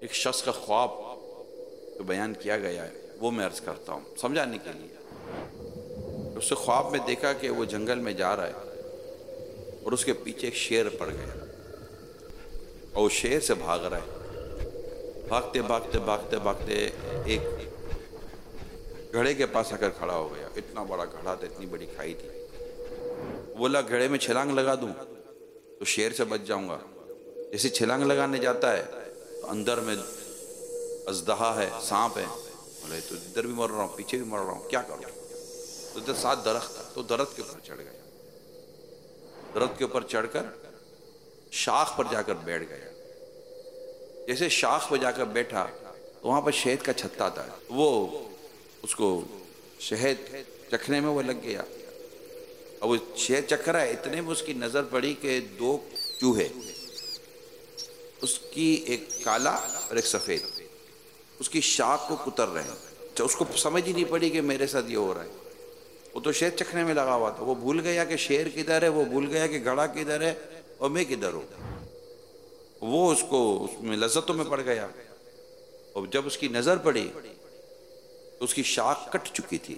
एक शख्स का ख्वाब जो बयान किया गया है वो मैं अर्ज करता हूँ समझाने के लिए। उससे ख्वाब में देखा कि वो जंगल में जा रहा है और उसके पीछे एक शेर पड़ गया और वो शेर से भाग रहा है। भागते भागते भागते भागते एक घड़े के पास आकर खड़ा हो गया। इतना बड़ा घड़ा था, इतनी बड़ी खाई थी। बोला घड़े में छलांग लगा दूं तो शेर से बच जाऊंगा। जैसे छलांग लगाने जाता है तो अंदर में अजदहा है, सांप है। बोले तो इधर भी मर रहा हूँ, पीछे भी मर रहा हूँ, क्या करूँ। तो इधर साथ दरख्त था, तो दरख्त के ऊपर चढ़ गया। दरख्त के ऊपर चढ़कर शाख पर जाकर बैठ गया। जैसे शाख पर जाकर बैठा तो वहां पर शहद का छत्ता था। वो उसको शहद चखने में वो लग गया। अब वो शहद चख रहा है, इतने में उसकी नजर पड़ी कि दो चूहे, उसकी एक काला और एक सफेद, उसकी शाख को कुतर रहे हैं। तो उसको समझ ही नहीं पड़ी कि मेरे साथ ये हो रहा है। वो तो शहद चखने में लगा हुआ था। वो भूल गया कि शेर किधर है, वो भूल गया कि घड़ा किधर है और मैं किधर हूं। वो उसको उसमें लज्जतों में पड़ गया। और जब उसकी नजर पड़ी तो उसकी शाख कट चुकी थी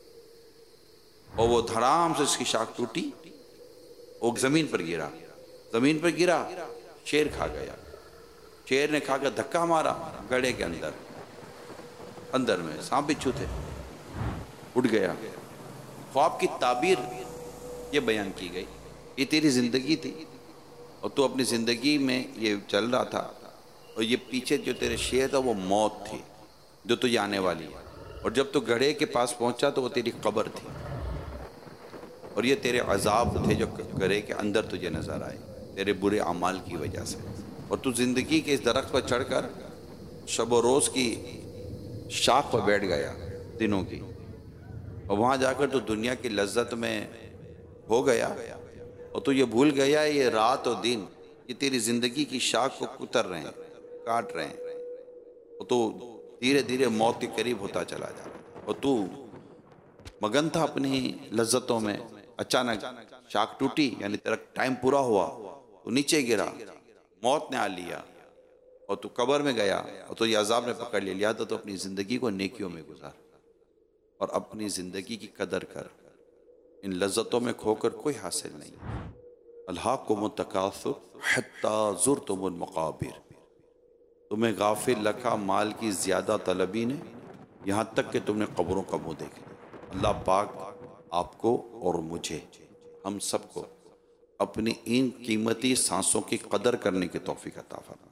और वो धड़ाम से उसकी शाख टूटी, वो जमीन पर गिरा। जमीन पर गिरा, शेर खा गया। शेर ने खाकर धक्का मारा गड़े के अंदर। अंदर में सांप बिच्छू थे, उड़ गया। ख्वाब की ताबीर ये बयान की गई, ये तेरी जिंदगी थी और तू अपनी जिंदगी में ये चल रहा था और ये पीछे जो तेरे शेर था वो मौत थी जो तुझे आने वाली है। और जब तू घड़े के पास पहुंचा तो वो तेरी कब्र थी और ये तेरे अजाब थे जो घड़े के अंदर तुझे नजर आए तेरे बुरे अमाल की वजह से। और तू जिंदगी के इस दरख्त पर चढ़कर शब व रोज की शाख पर बैठ गया दिनों की, और वहां जाकर तो दुनिया की लज्जत में हो गया और तो ये भूल गया ये रात और दिन ये तेरी जिंदगी की शाख को कुतर रहे हैं, काट रहे हैं। और तो धीरे धीरे मौत के करीब होता चला जा रहा और तू मगन था अपनी लज्जतों में। अचानक शाख टूटी, यानी तेरा टाइम पूरा हुआ, तो नीचे गिरा, मौत ने आ लिया और तू कब्र में गया और तो ये अजाब ने पकड़ लिया। तो अपनी जिंदगी को नेकियों में गुजार और अपनी जिंदगी की कदर कर। इन लज्जतों में खोकर कोई हासिल नहीं। अल्हाकुमुत तकासुर हत्ता ज़ुरतुमुल मक़ाबिर। तुम्हें गाफिल रखा माल की ज़्यादा तलबी ने, यहाँ तक कि तुमने कब्रों का मुँह देख लिया। अल्लाह पाक आपको और मुझे, हम सबको अपनी इन कीमती सांसों की कदर करने की तौफीक अता फरमाए।